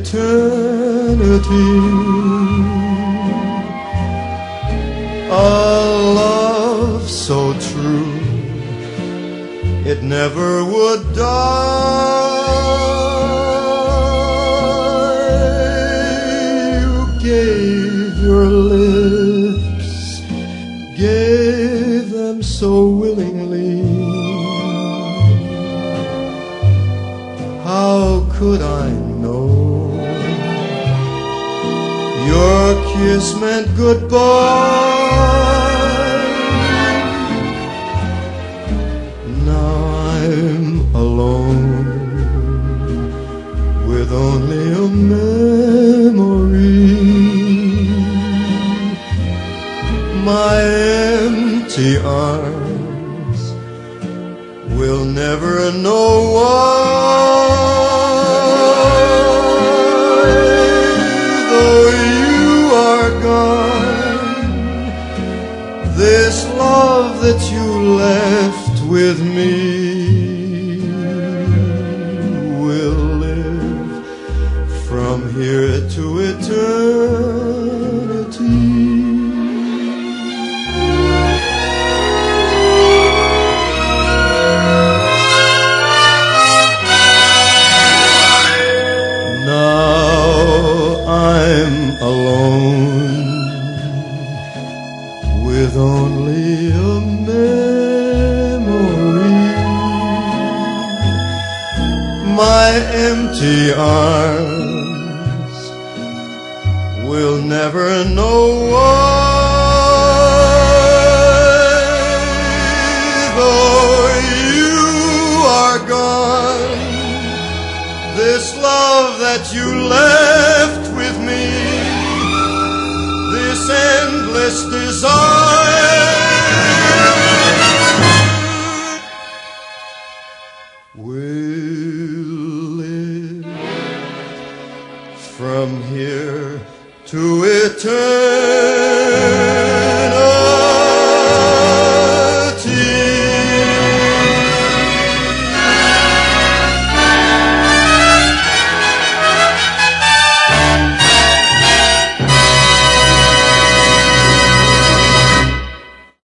eternity. A love so true, it never would die. You gave your lips, gave them so willingly. How could I know your kiss meant goodbye? Now I'm alone with only a memory. My empty arms will never know why. Though you are gone, this love that you left with me will live from here to eternity. I'm alone with only a memory. My empty arms will never know why. Though you are gone, this love that you left with me, this endless desire, will live from here to eternity.